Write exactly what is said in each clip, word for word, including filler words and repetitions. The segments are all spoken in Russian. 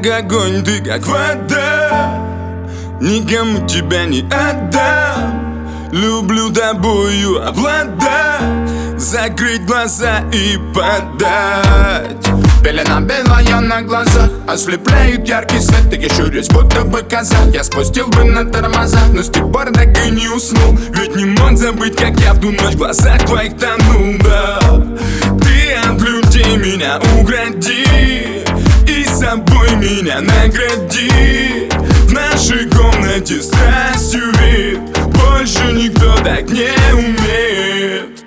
как огонь, ты как вода, никому тебя не отдам. Люблю тобою обладать, закрыть глаза и подать. Пелена белая на глазах, ослепляет яркий свет. Ты щурюсь, будто бы коза. Я спустил бы на тормозах, но с тех пор так и не уснул. Ведь не мог забыть, как я в ту ночь в глазах твоих тонул, да. Ты от людей меня угради и с собой меня награди. В нашей комнате страстью вид, больше никто так не умеет.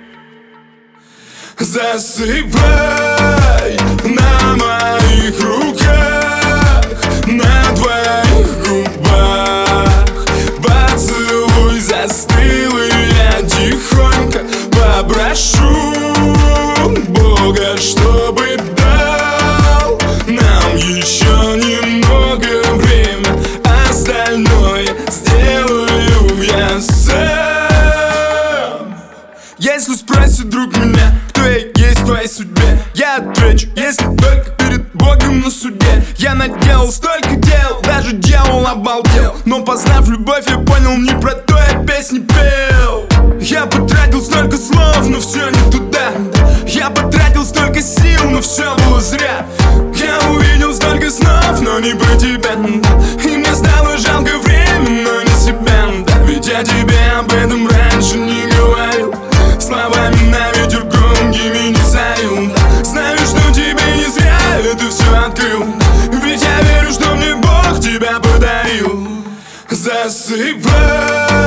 Засыпай на моих руках, на твоих губах. Поцелуй застыл, и я тихонько попрошу Бога, чтобы дал нам еще немного время. Остальное сделаю я сам. Если спросит друг меня, кто я есть в твоей судьбе, я отвечу, если только перед Богом на суде. Я наделал столько дел, даже дьявол обалдел. Но познав любовь, я понял, не про то я песни пел. Я потратил столько слов, но все не туда. Я потратил столько сил, но все было зря. Я увидел столько снов, но не про тебя. И мне стало жалко время, но не себя. Ведь я тебе об этом раньше не говорил. Словами на ветер громкими не сорил. Знаю, что тебе не зря это все открыл. Ведь я верю, что мне Бог тебя подарил. Засыпай